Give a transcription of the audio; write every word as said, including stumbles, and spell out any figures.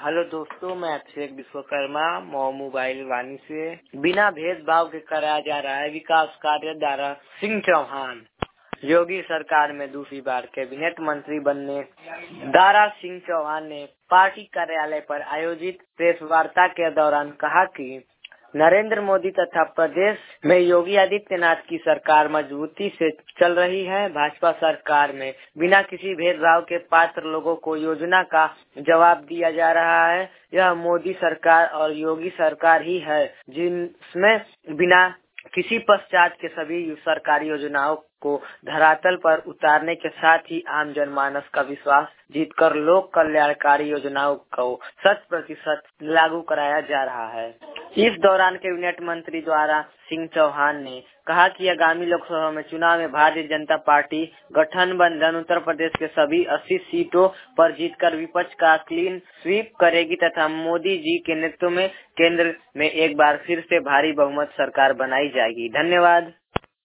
Hello दोस्तों, मैं अभिषेक विश्वकर्मा मौ मोबाइल वाणी से। बिना भेदभाव के कराया जा रहा है विकास कार्य दारा सिंह चौहान। योगी सरकार में दूसरी बार कैबिनेट मंत्री बनने दारा सिंह चौहान ने पार्टी कार्यालय पर आयोजित प्रेस वार्ता के दौरान कहा कि नरेंद्र मोदी तथा प्रदेश में योगी आदित्यनाथ की सरकार मजबूती से चल रही है। भाजपा सरकार में बिना किसी भेदभाव के पात्र लोगों को योजना का जवाब दिया जा रहा है। यह मोदी सरकार और योगी सरकार ही है जिसमें बिना किसी पश्चात के सभी सरकारी योजनाओं को धरातल पर उतारने के साथ ही आम जनमानस का विश्वास जीतकर लोक कल्याणकारी योजनाओं को शत प्रतिशत लागू कराया जा रहा है। इस दौरान कैबिनेट मंत्री द्वारा सिंह चौहान ने कहा कि आगामी लोकसभा में चुनाव में भारतीय जनता पार्टी गठबंधन उत्तर प्रदेश के सभी अस्सी सीटों पर जीतकर विपक्ष का क्लीन स्वीप करेगी तथा मोदी जी के नेतृत्व में केंद्र में एक बार फिर से भारी बहुमत सरकार बनाई जाएगी। धन्यवाद।